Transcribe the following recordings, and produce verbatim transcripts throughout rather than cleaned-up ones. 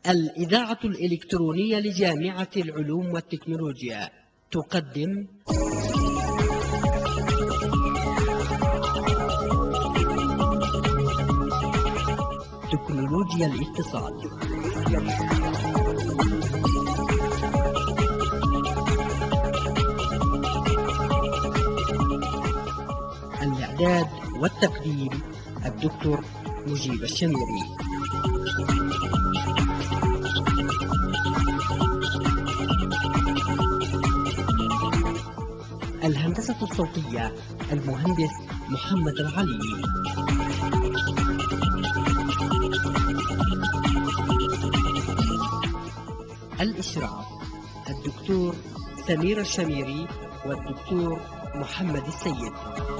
الإذاعة الإلكترونية لجامعة العلوم والتكنولوجيا تقدم تكنولوجيا الاتصال. الإعداد والتقديم الدكتور مجيب الشميري. الهندسة الصوتية المهندس محمد العلي. الإشراف الدكتور سمير الشميري والدكتور محمد السيد.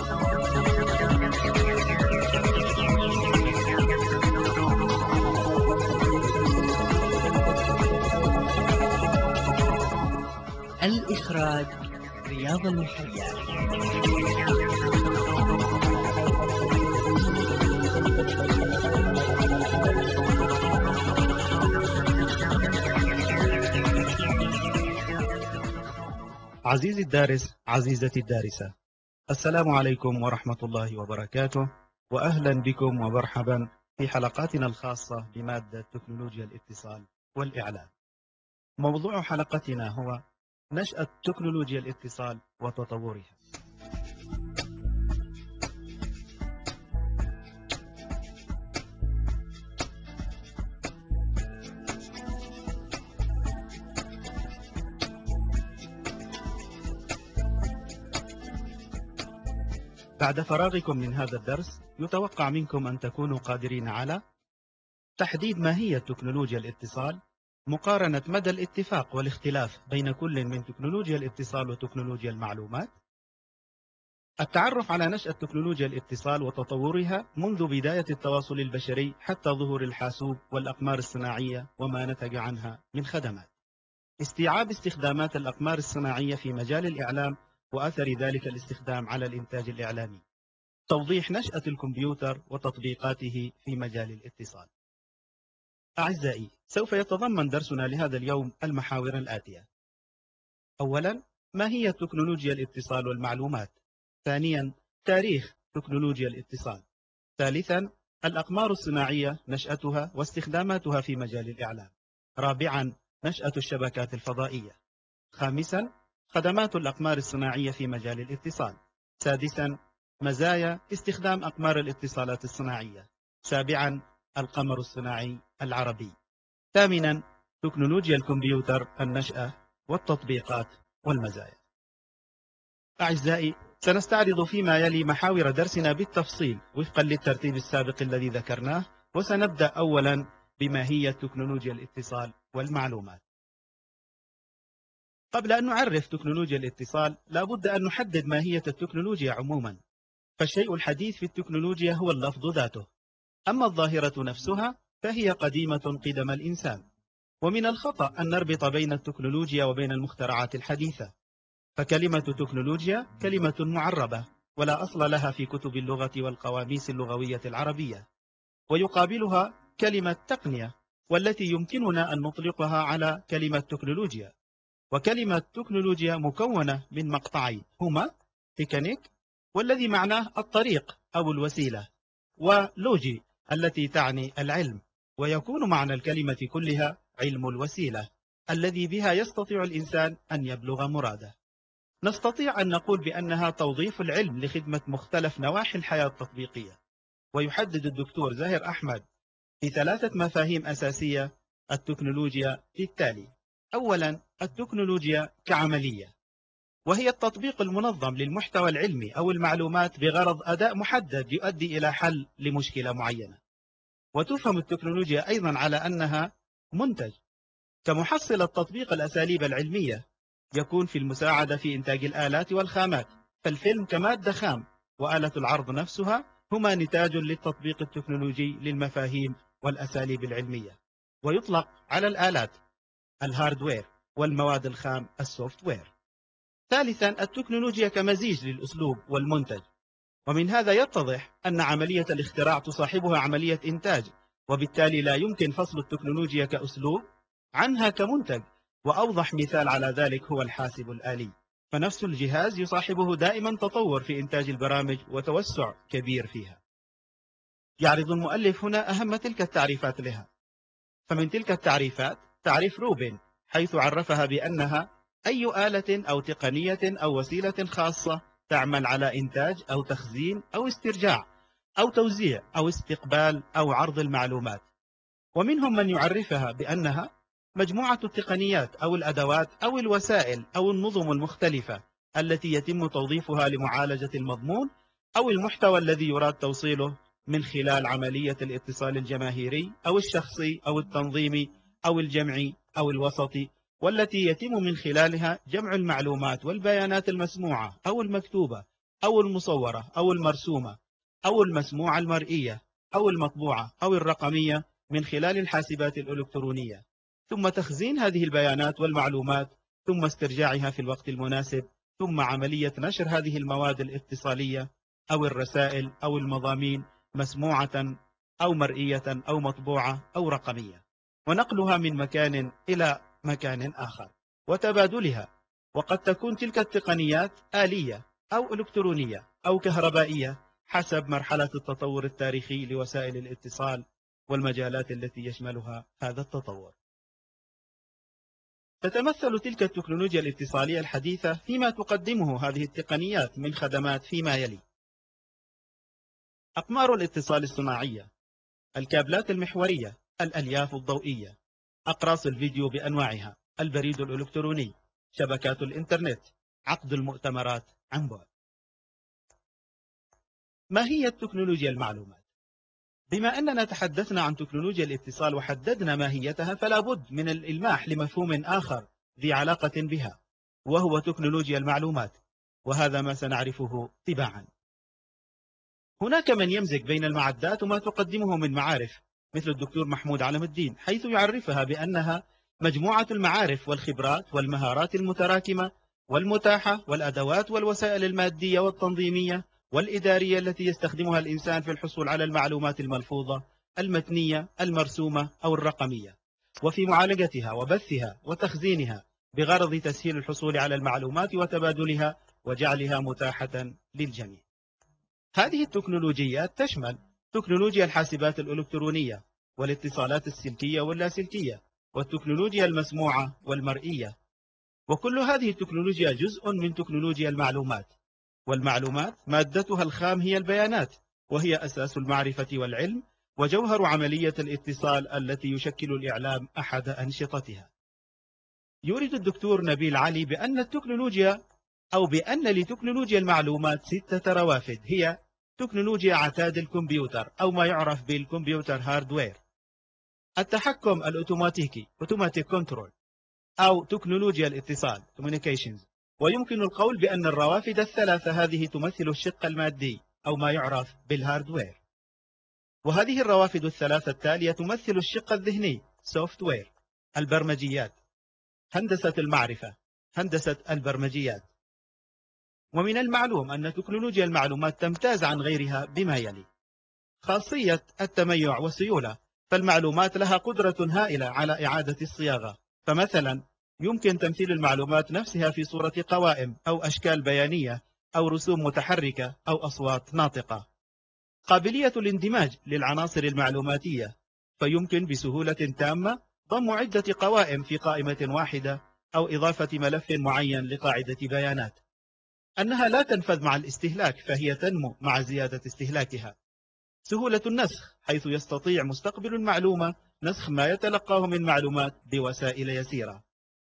الإخراج رياض المحيا. عزيزي الدارس، عزيزتي الدارسة، السلام عليكم ورحمة الله وبركاته، وأهلا بكم ومرحبا في حلقاتنا الخاصة بمادة تكنولوجيا الاتصال والإعلام. موضوع حلقتنا هو نشأة تكنولوجيا الاتصال وتطورها. بعد فراغكم من هذا الدرس يتوقع منكم أن تكونوا قادرين على تحديد ماهية تكنولوجيا الاتصال، مقارنة مدى الاتفاق والاختلاف بين كل من تكنولوجيا الاتصال وتكنولوجيا المعلومات، التعرف على نشأة تكنولوجيا الاتصال وتطورها منذ بداية التواصل البشري حتى ظهور الحاسوب والأقمار الصناعية وما نتج عنها من خدمات، استيعاب استخدامات الأقمار الصناعية في مجال الإعلام وأثر ذلك الاستخدام على الإنتاج الإعلامي، توضيح نشأة الكمبيوتر وتطبيقاته في مجال الاتصال. أعزائي، سوف يتضمن درسنا لهذا اليوم المحاور الآتية: أولا، ما هي تكنولوجيا الاتصال والمعلومات؟ ثانيا، تاريخ تكنولوجيا الاتصال. ثالثا، الأقمار الصناعية، نشأتها واستخداماتها في مجال الإعلام. رابعا، نشأة الشبكات الفضائية. خامسا، خدمات الأقمار الصناعية في مجال الاتصال. سادسا، مزايا استخدام أقمار الاتصالات الصناعية. سابعا، القمر الصناعي العربي. ثامنا، تكنولوجيا الكمبيوتر، النشأة والتطبيقات والمزايا. أعزائي، سنستعرض فيما يلي محاور درسنا بالتفصيل وفقا للترتيب السابق الذي ذكرناه، وسنبدأ أولا بما هي تكنولوجيا الاتصال والمعلومات. قبل أن نعرف تكنولوجيا الاتصال لابد أن نحدد ماهية التكنولوجيا عموما، فالشيء الحديث في التكنولوجيا هو اللفظ ذاته، أما الظاهرة نفسها فهي قديمة قدم الإنسان، ومن الخطأ أن نربط بين التكنولوجيا وبين المخترعات الحديثة، فكلمة تكنولوجيا كلمة معربة ولا أصل لها في كتب اللغة والقواميس اللغوية العربية، ويقابلها كلمة تقنية، والتي يمكننا أن نطلقها على كلمة تكنولوجيا. وكلمة تكنولوجيا مكونة من مقطعين هما تكنيك، والذي معناه الطريق أو الوسيلة، ولوجي التي تعني العلم، ويكون معنى الكلمة كلها علم الوسيلة الذي بها يستطيع الإنسان أن يبلغ مراده. نستطيع أن نقول بأنها توظيف العلم لخدمة مختلف نواحي الحياة التطبيقية. ويحدد الدكتور زاهر أحمد في ثلاثة مفاهيم أساسية التكنولوجيا في التالي: أولا، التكنولوجيا كعملية، وهي التطبيق المنظم للمحتوى العلمي أو المعلومات بغرض أداء محدد يؤدي إلى حل لمشكلة معينة. وتفهم التكنولوجيا أيضا على أنها منتج، كمحصل التطبيق الأساليب العلمية يكون في المساعدة في إنتاج الآلات والخامات، فالفيلم كمادة خام وآلة العرض نفسها هما نتاج للتطبيق التكنولوجي للمفاهيم والأساليب العلمية، ويطلق على الآلات الهاردوير والمواد الخام السوفت وير. ثالثا، التكنولوجيا كمزيج للأسلوب والمنتج، ومن هذا يتضح أن عملية الاختراع تصاحبها عملية إنتاج، وبالتالي لا يمكن فصل التكنولوجيا كأسلوب عنها كمنتج. وأوضح مثال على ذلك هو الحاسب الآلي، فنفس الجهاز يصاحبه دائما تطور في إنتاج البرامج وتوسع كبير فيها. يعرض المؤلف هنا أهم تلك التعريفات لها. فمن تلك التعريفات تعريف روبن، حيث عرفها بأنها أي آلة أو تقنية أو وسيلة خاصة تعمل على إنتاج أو تخزين أو استرجاع أو توزيع أو استقبال أو عرض المعلومات. ومنهم من يعرفها بأنها مجموعة التقنيات أو الأدوات أو الوسائل أو النظم المختلفة التي يتم توظيفها لمعالجة المضمون أو المحتوى الذي يراد توصيله من خلال عملية الاتصال الجماهيري أو الشخصي أو التنظيمي أو الجمعي أو الوسطي، والتي يتم من خلالها جمع المعلومات والبيانات المسموعة أو المكتوبة أو المصورة أو المرسومة أو المسموعة المرئية أو المطبوعة أو الرقمية من خلال الحاسبات الإلكترونية، ثم تخزين هذه البيانات والمعلومات، ثم استرجاعها في الوقت المناسب، ثم عملية نشر هذه المواد الاتصالية أو الرسائل أو المضامين مسموعة أو مرئية أو مطبوعة أو رقمية، ونقلها من مكان إلى مكان آخر وتبادلها. وقد تكون تلك التقنيات آلية أو إلكترونية أو كهربائية حسب مرحلة التطور التاريخي لوسائل الاتصال والمجالات التي يشملها هذا التطور. تتمثل تلك التكنولوجيا الاتصالية الحديثة فيما تقدمه هذه التقنيات من خدمات فيما يلي: أقمار الاتصال الصناعية، الكابلات المحورية، الألياف الضوئية، أقراص الفيديو بأنواعها، البريد الإلكتروني، شبكات الإنترنت، عقد المؤتمرات عن بعد. ما هي تكنولوجيا المعلومات؟ بما أننا تحدثنا عن تكنولوجيا الاتصال وحددنا ماهيتها، فلا بد من الإلماح لمفهوم آخر ذي علاقة بها، وهو تكنولوجيا المعلومات، وهذا ما سنعرفه تباعا. هناك من يمزج بين المعدات وما تقدمه من معارف، مثل الدكتور محمود علم الدين، حيث يعرفها بأنها مجموعة المعارف والخبرات والمهارات المتراكمة والمتاحة والأدوات والوسائل المادية والتنظيمية والإدارية التي يستخدمها الإنسان في الحصول على المعلومات الملفوظة المتنية المرسومة أو الرقمية، وفي معالجتها وبثها وتخزينها بغرض تسهيل الحصول على المعلومات وتبادلها وجعلها متاحة للجميع. هذه التكنولوجيات تشمل تكنولوجيا الحاسبات الإلكترونية والاتصالات السلكية واللاسلكية والتكنولوجيا المسموعة والمرئية، وكل هذه التكنولوجيا جزء من تكنولوجيا المعلومات. والمعلومات مادتها الخام هي البيانات، وهي أساس المعرفة والعلم وجوهر عملية الاتصال التي يشكل الإعلام أحد أنشطتها. يورد الدكتور نبيل علي بأن التكنولوجيا أو بأن لتكنولوجيا المعلومات ستة روافد، هي تكنولوجيا عتاد الكمبيوتر أو ما يعرف بالكمبيوتر هاردوير، التحكم الأوتوماتيكي automatic control، أو تكنولوجيا الاتصال communications. ويمكن القول بأن الروافد الثلاثة هذه تمثل الشق المادي أو ما يعرف بالهاردوير، وهذه الروافد الثلاثة التالية تمثل الشق الذهني software، البرمجيات، هندسة المعرفة، هندسة البرمجيات. ومن المعلوم أن تكنولوجيا المعلومات تمتاز عن غيرها بما يلي: خاصية التميع والسيولة، فالمعلومات لها قدرة هائلة على إعادة الصياغة، فمثلا يمكن تمثيل المعلومات نفسها في صورة قوائم أو أشكال بيانية أو رسوم متحركة أو أصوات ناطقة. قابلية الاندماج للعناصر المعلوماتية، فيمكن بسهولة تامة ضم عدة قوائم في قائمة واحدة أو إضافة ملف معين لقاعدة بيانات. أنها لا تنفذ مع الاستهلاك، فهي تنمو مع زيادة استهلاكها. سهولة النسخ، حيث يستطيع مستقبل المعلومة نسخ ما يتلقاه من معلومات بوسائل يسيرة.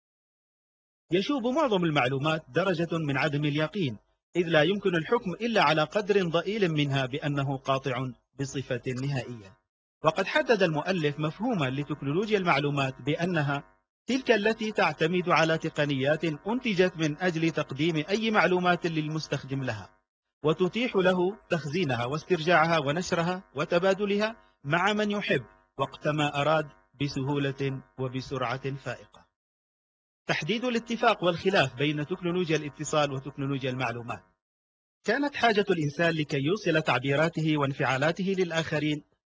يشوب معظم المعلومات درجة من عدم اليقين، إذ لا يمكن الحكم إلا على قدر ضئيل منها بأنه قاطع بصفة نهائية. وقد حدد المؤلف مفهوما لتكنولوجيا المعلومات بأنها تلك التي تعتمد على تقنيات أنتجت من أجل تقديم أي معلومات للمستخدم لها، وتتيح له تخزينها واسترجاعها ونشرها وتبادلها مع من يحب وقتما أراد بسهولة وبسرعة فائقة. تحديد الاتفاق والخلاف بين تكنولوجيا الاتصال وتكنولوجيا المعلومات. كانت حاجة الإنسان لكي يوصل تعبيراته وانفعالاته للآخرين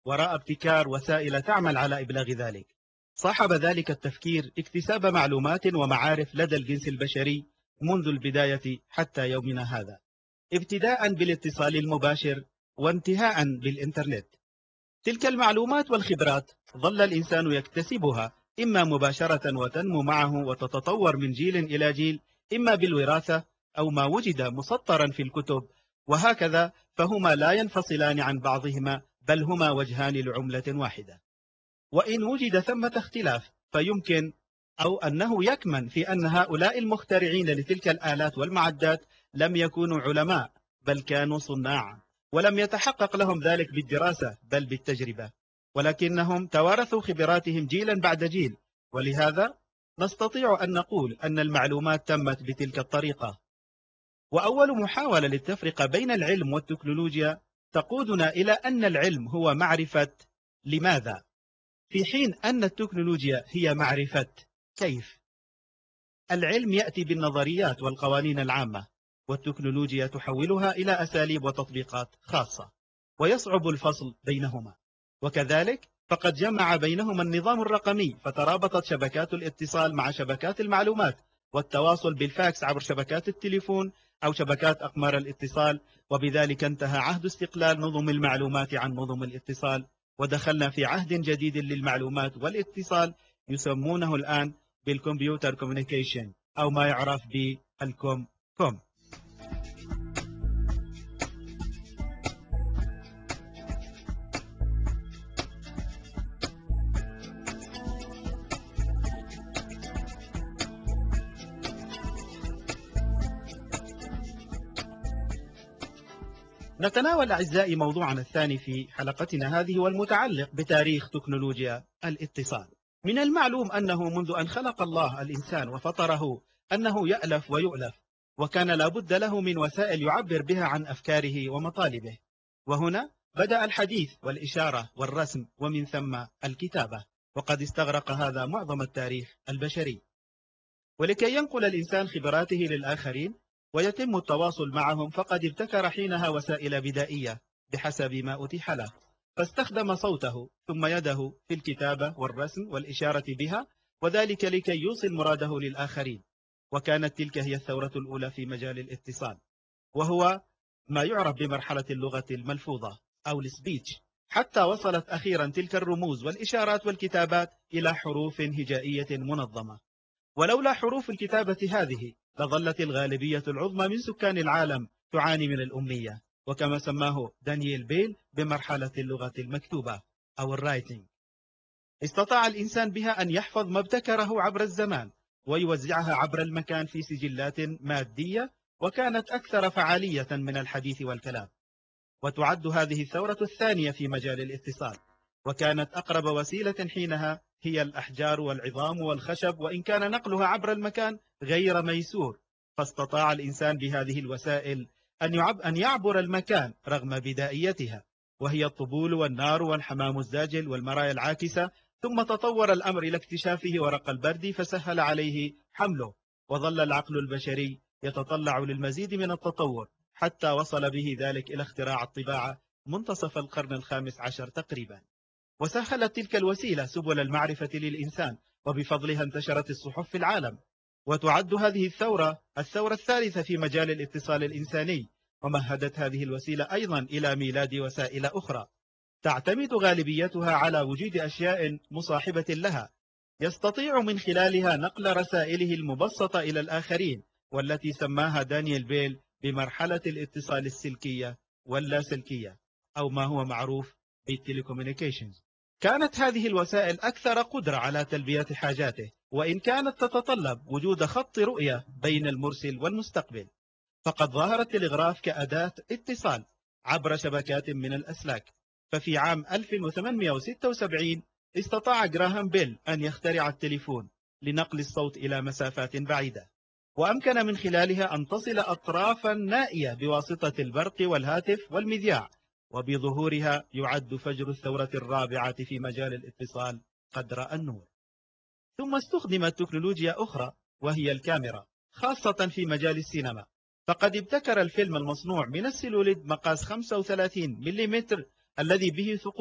وراء ابتكار وسائل تعمل على إبلاغ ذلك. صاحب ذلك التفكير اكتساب معلومات ومعارف لدى الجنس البشري منذ البداية حتى يومنا هذا، ابتداء بالاتصال المباشر وانتهاء بالإنترنت. تلك المعلومات والخبرات ظل الإنسان يكتسبها إما مباشرة وتنمو معه وتتطور من جيل إلى جيل، إما بالوراثة أو ما وجد مسطرا في الكتب، وهكذا فهما لا ينفصلان عن بعضهما، بل هما وجهان لعملة واحدة. وإن وجد ثمة اختلاف فيمكن أو أنه يكمن في أن هؤلاء المخترعين لتلك الآلات والمعدات لم يكونوا علماء، بل كانوا صناعا، ولم يتحقق لهم ذلك بالدراسة بل بالتجربة، ولكنهم توارثوا خبراتهم جيلا بعد جيل. ولهذا نستطيع أن نقول أن المعلومات تمت بتلك الطريقة. وأول محاولة للتفرقة بين العلم والتكنولوجيا تقودنا إلى أن العلم هو معرفة لماذا، في حين أن التكنولوجيا هي معرفة كيف. العلم يأتي بالنظريات والقوانين العامة، والتكنولوجيا تحولها إلى أساليب وتطبيقات خاصة، ويصعب الفصل بينهما. وكذلك فقد جمع بينهما النظام الرقمي، فترابطت شبكات الاتصال مع شبكات المعلومات والتواصل بالفاكس عبر شبكات التليفون أو شبكات أقمار الاتصال، وبذلك انتهى عهد استقلال نظم المعلومات عن نظم الاتصال، ودخلنا في عهد جديد للمعلومات والاتصال يسمونه الآن بالكمبيوتر كوميونيكيشن، أو ما يعرف بالكوم كوم. نتناول أعزائي موضوعنا الثاني في حلقتنا هذه، والمتعلق بتاريخ تكنولوجيا الاتصال. من المعلوم أنه منذ أن خلق الله الإنسان وفطره أنه يألف ويؤلف، وكان لابد له من وسائل يعبر بها عن أفكاره ومطالبه. وهنا بدأ الحديث والإشارة والرسم، ومن ثم الكتابة، وقد استغرق هذا معظم التاريخ البشري. ولكي ينقل الإنسان خبراته للآخرين ويتم التواصل معهم، فقد ابتكر حينها وسائل بدائية بحسب ما أتيح له، فاستخدم صوته ثم يده في الكتابة والرسم والإشارة بها، وذلك لكي يوصل مراده للآخرين. وكانت تلك هي الثورة الأولى في مجال الاتصال، وهو ما يعرف بمرحلة اللغة الملفوظة أو السبيتش، حتى وصلت أخيرا تلك الرموز والإشارات والكتابات إلى حروف هجائية منظمة. ولولا حروف الكتابة هذه لظلت الغالبية العظمى من سكان العالم تعاني من الأمية، وكما سماه دانييل بيل بمرحلة اللغة المكتوبة أو الرايتنج. استطاع الإنسان بها أن يحفظ ما ابتكره عبر الزمان ويوزعها عبر المكان في سجلات مادية، وكانت أكثر فعالية من الحديث والكلام. وتعد هذه الثورة الثانية في مجال الاتصال، وكانت أقرب وسيلة حينها هي الأحجار والعظام والخشب، وإن كان نقلها عبر المكان غير ميسور، فاستطاع الإنسان بهذه الوسائل أن يعب أن يعبر المكان رغم بدائيتها، وهي الطبول والنار والحمام الزاجل والمرايا العاكسة. ثم تطور الأمر إلى اكتشافه ورق البرد فسهل عليه حمله، وظل العقل البشري يتطلع للمزيد من التطور حتى وصل به ذلك إلى اختراع الطباعة منتصف القرن الخامس عشر تقريبا. وسهلت تلك الوسيلة سبل المعرفة للإنسان، وبفضلها انتشرت الصحف في العالم. وتعد هذه الثورة الثورة الثالثة في مجال الاتصال الإنساني، ومهدت هذه الوسيلة أيضا إلى ميلاد وسائل أخرى تعتمد غالبيتها على وجود أشياء مصاحبة لها، يستطيع من خلالها نقل رسائله المبسطة إلى الآخرين، والتي سماها دانييل بيل بمرحلة الاتصال السلكية واللاسلكية، أو ما هو معروف بالتليكوميونيكيشنز. كانت هذه الوسائل أكثر قدرة على تلبية حاجاته، وإن كانت تتطلب وجود خط رؤية بين المرسل والمستقبل، فقد ظهر التلغراف كأداة اتصال عبر شبكات من الأسلاك. ففي عام ألف وثمانمئة وستة وسبعين استطاع جراهام بيل أن يخترع التليفون لنقل الصوت إلى مسافات بعيدة، وأمكن من خلالها أن تصل أطرافا نائية بواسطة البرق والهاتف والمذياع. وبظهورها يعد فجر الثورة الرابعة في مجال الاتصال قد رأى النور. ثم استخدمت تكنولوجيا أخرى وهي الكاميرا، خاصة في مجال السينما، فقد ابتكر الفيلم المصنوع من السلوليد مقاس خمسة وثلاثين ملم الذي به ثقوب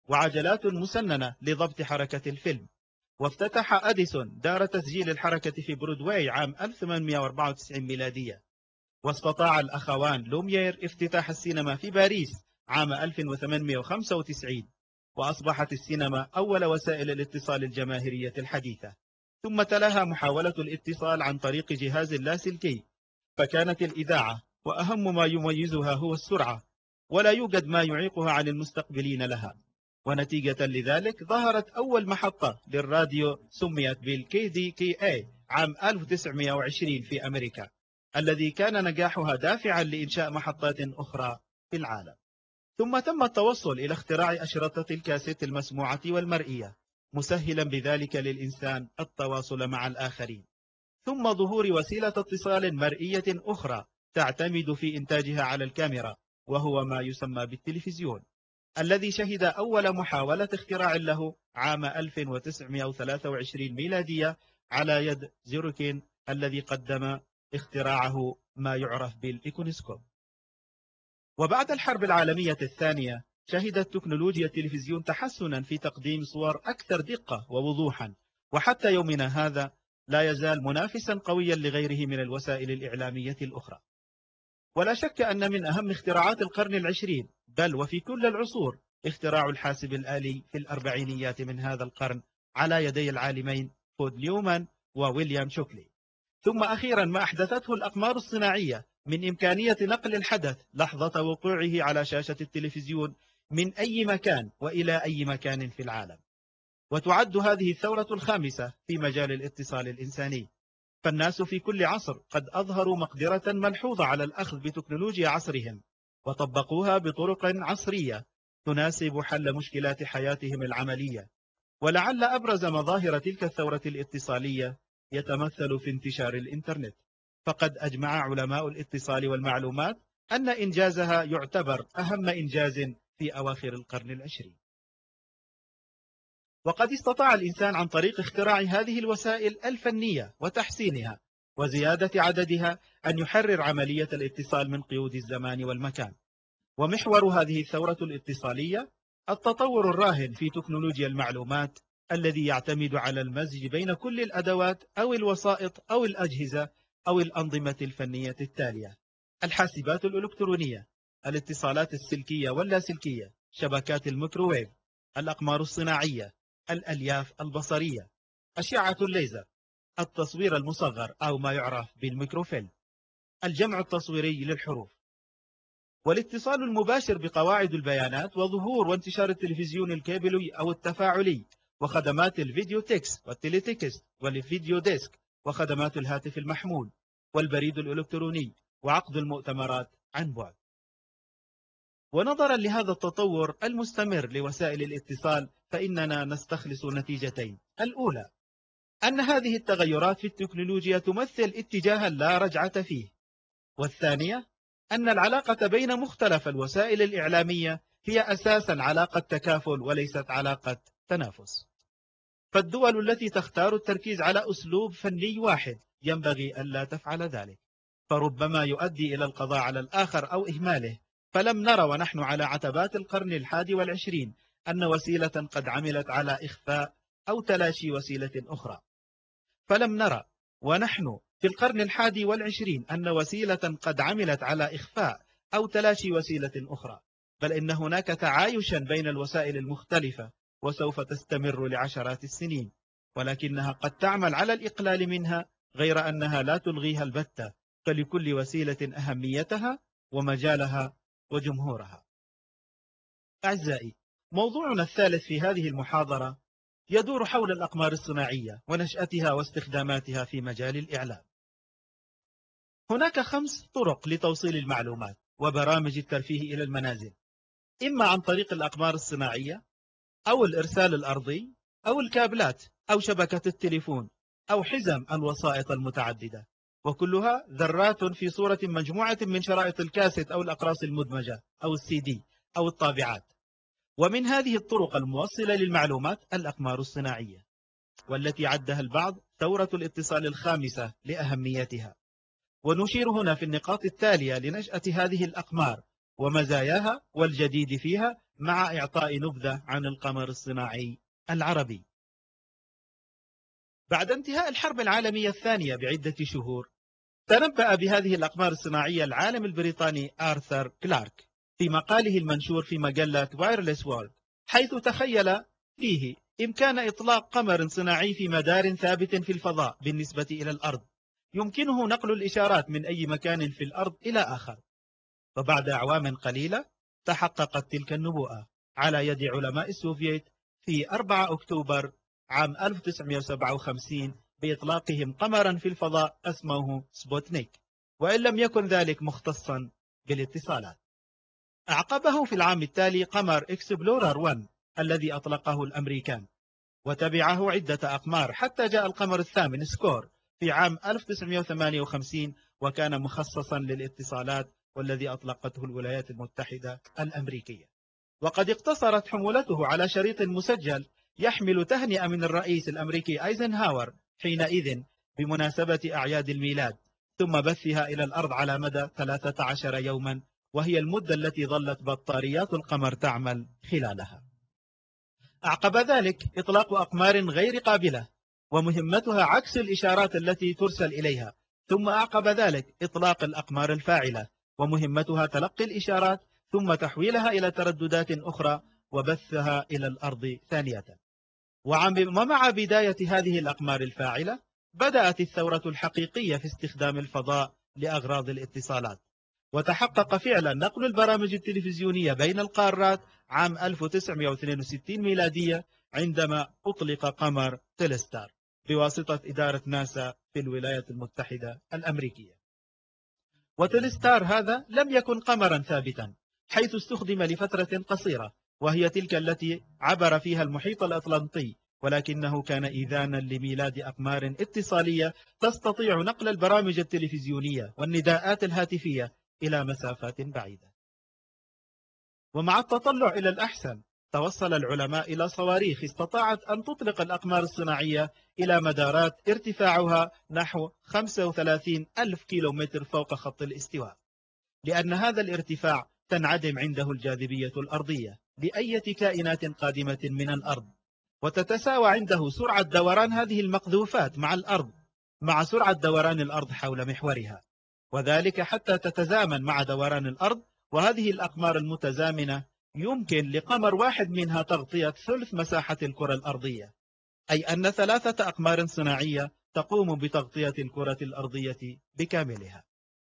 وعجلات مسننة لضبط حركة الفيلم. وافتتح أديسون دار تسجيل الحركة في برودواي عام ألف وثمانمئة وأربعة وتسعين ميلادية. واستطاع الأخوان لوميير افتتاح السينما في باريس عام ألف وثمانمئة وخمسة وتسعين، وأصبحت السينما أول وسائل الاتصال الجماهيرية الحديثة. ثم تلاها محاولة الاتصال عن طريق جهاز اللاسلكي، فكانت الإذاعة وأهم ما يميزها هو السرعة، ولا يوجد ما يعيقها عن المستقبلين لها. ونتيجة لذلك ظهرت أول محطة للراديو سميت بالكي دي كي اي عام ألف وتسعمئة وعشرين في أمريكا، الذي كان نجاحها دافعا لإنشاء محطات أخرى في العالم. ثم تم التوصل إلى اختراع أشرطة الكاسيت المسموعة والمرئية، مسهلا بذلك للإنسان التواصل مع الآخرين. ثم ظهور وسيلة اتصال مرئية أخرى تعتمد في إنتاجها على الكاميرا، وهو ما يسمى بالتلفزيون، الذي شهد أول محاولة اختراع له عام ألف وتسعمئة وثلاثة وعشرين ميلادية على يد زيروكين، الذي قدم اختراعه ما يعرف بالإيكونوسكوب. وبعد الحرب العالمية الثانية شهدت تكنولوجيا التلفزيون تحسنا في تقديم صور أكثر دقة ووضوحا، وحتى يومنا هذا لا يزال منافسا قويا لغيره من الوسائل الإعلامية الأخرى. ولا شك أن من أهم اختراعات القرن العشرين بل وفي كل العصور اختراع الحاسب الآلي في الأربعينيات من هذا القرن على يدي العالمين فود نيومان وويليام شوكلي. ثم أخيرا ما أحدثته الأقمار الصناعية من إمكانية نقل الحدث لحظة وقوعه على شاشة التلفزيون من أي مكان وإلى أي مكان في العالم. وتعد هذه الثورة الخامسة في مجال الاتصال الإنساني، فالناس في كل عصر قد أظهروا مقدرة ملحوظة على الأخذ بتكنولوجيا عصرهم، وطبقوها بطرق عصرية تناسب حل مشكلات حياتهم العملية. ولعل أبرز مظاهر تلك الثورة الاتصالية يتمثل في انتشار الإنترنت، فقد أجمع علماء الاتصال والمعلومات أن إنجازها يعتبر أهم إنجاز في أواخر القرن العشرين. وقد استطاع الإنسان عن طريق اختراع هذه الوسائل الفنية وتحسينها وزيادة عددها أن يحرر عملية الاتصال من قيود الزمان والمكان. ومحور هذه الثورة الاتصالية التطور الراهن في تكنولوجيا المعلومات، الذي يعتمد على المزج بين كل الأدوات أو الوسائط أو الأجهزة أو الأنظمة الفنية التالية: الحاسبات الإلكترونية، الاتصالات السلكية واللاسلكية، شبكات الميكروويف، الأقمار الصناعية، الألياف البصرية، أشعة الليزر، التصوير المصغر أو ما يعرف بالميكروفيلم، الجمع التصويري للحروف، والاتصال المباشر بقواعد البيانات، وظهور وانتشار التلفزيون الكابلي أو التفاعلي، وخدمات الفيديو تكس والتليتكست والفيديو ديسك، وخدمات الهاتف المحمول والبريد الإلكتروني، وعقد المؤتمرات عن بعد. ونظرا لهذا التطور المستمر لوسائل الاتصال، فإننا نستخلص نتيجتين: الأولى أن هذه التغيرات في التكنولوجيا تمثل اتجاها لا رجعة فيه، والثانية أن العلاقة بين مختلف الوسائل الإعلامية هي أساسا علاقة تكافل وليست علاقة تنافس. فالدول التي تختار التركيز على أسلوب فني واحد ينبغي ألا تفعل ذلك، فربما يؤدي إلى القضاء على الآخر أو إهماله. فلم نرى ونحن على عتبات القرن الحادي والعشرين أن وسيلة قد عملت على إخفاء أو تلاشي وسيلة أخرى. فلم نرى ونحن في القرن الحادي والعشرين أن وسيلة قد عملت على إخفاء أو تلاشي وسيلة أخرى، بل إن هناك تعايشا بين الوسائل المختلفة وسوف تستمر لعشرات السنين، ولكنها قد تعمل على الإقلال منها، غير أنها لا تلغيها البتة، فلكل وسيلة أهميتها ومجالها وجمهورها. أعزائي، موضوعنا الثالث في هذه المحاضرة يدور حول الأقمار الصناعية ونشأتها واستخداماتها في مجال الإعلام. هناك خمس طرق لتوصيل المعلومات وبرامج الترفيه إلى المنازل، إما عن طريق الأقمار الصناعية أو الإرسال الأرضي أو الكابلات أو شبكة التليفون أو حزم الوسائط المتعددة، وكلها ذرات في صورة مجموعة من شرائط الكاسيت أو الأقراص المدمجة أو السي دي أو الطابعات. ومن هذه الطرق الموصلة للمعلومات الأقمار الصناعية، والتي عدها البعض ثورة الاتصال الخامسة لأهميتها. ونشير هنا في النقاط التالية لنشأة هذه الأقمار ومزاياها والجديد فيها، مع إعطاء نبذة عن القمر الصناعي العربي. بعد انتهاء الحرب العالمية الثانية بعدة شهور، تنبأ بهذه الأقمار الصناعية العالم البريطاني آرثر كلارك في مقاله المنشور في مجلة وايرلس وورلد، حيث تخيل فيه إمكان إطلاق قمر صناعي في مدار ثابت في الفضاء بالنسبة إلى الأرض، يمكنه نقل الإشارات من أي مكان في الأرض إلى آخر. وبعد أعوام قليلة تحققت تلك النبوءة على يد علماء السوفييت في أربعة أكتوبر عام ألف وتسعمائة وسبعة وخمسين بإطلاقهم قمرا في الفضاء اسمه سبوتنيك، وإن لم يكن ذلك مختصا بالاتصالات. أعقبه في العام التالي قمر إكسبلورر واحد الذي أطلقه الأمريكان، وتبعه عدة أقمار حتى جاء القمر الثامن سكور في عام ألف وتسعمائة وثمانية وخمسين، وكان مخصصا للاتصالات، والذي أطلقته الولايات المتحدة الأمريكية. وقد اقتصرت حمولته على شريط مسجل يحمل تهنئة من الرئيس الأمريكي أيزنهاور حينئذ بمناسبة أعياد الميلاد، ثم بثها إلى الأرض على مدى ثلاثة عشر يوما، وهي المدة التي ظلت بطاريات القمر تعمل خلالها. أعقب ذلك إطلاق أقمار غير قابلة ومهمتها عكس الإشارات التي ترسل إليها، ثم أعقب ذلك إطلاق الأقمار الفاعلة، ومهمتها تلقي الإشارات ثم تحويلها إلى ترددات أخرى وبثها إلى الأرض ثانية. ومع بداية هذه الأقمار الفاعلة بدأت الثورة الحقيقية في استخدام الفضاء لأغراض الاتصالات، وتحقق فعلا نقل البرامج التلفزيونية بين القارات عام ألف وتسعمائة واثنين وستين ميلادية، عندما أطلق قمر تيلستار بواسطة إدارة ناسا في الولايات المتحدة الأمريكية. وتيلستار هذا لم يكن قمرا ثابتا، حيث استخدم لفترة قصيرة، وهي تلك التي عبر فيها المحيط الأطلنطي، ولكنه كان إذانا لميلاد أقمار اتصالية تستطيع نقل البرامج التلفزيونية والنداءات الهاتفية إلى مسافات بعيدة. ومع التطلع إلى الأحسن، توصل العلماء إلى صواريخ استطاعت أن تطلق الأقمار الصناعية إلى مدارات ارتفاعها نحو خمسة وثلاثين ألف كيلومتر فوق خط الاستواء، لأن هذا الارتفاع تنعدم عنده الجاذبية الأرضية لأي كائنات قادمة من الأرض، وتتساوى عنده سرعة دوران هذه المقذوفات مع الأرض مع سرعة دوران الأرض حول محورها، وذلك حتى تتزامن مع دوران الأرض. وهذه الأقمار المتزامنة يمكن لقمر واحد منها تغطية ثلث مساحة الكرة الأرضية، أي أن ثلاثة أقمار صناعية تقوم بتغطية الكرة الأرضية بكاملها.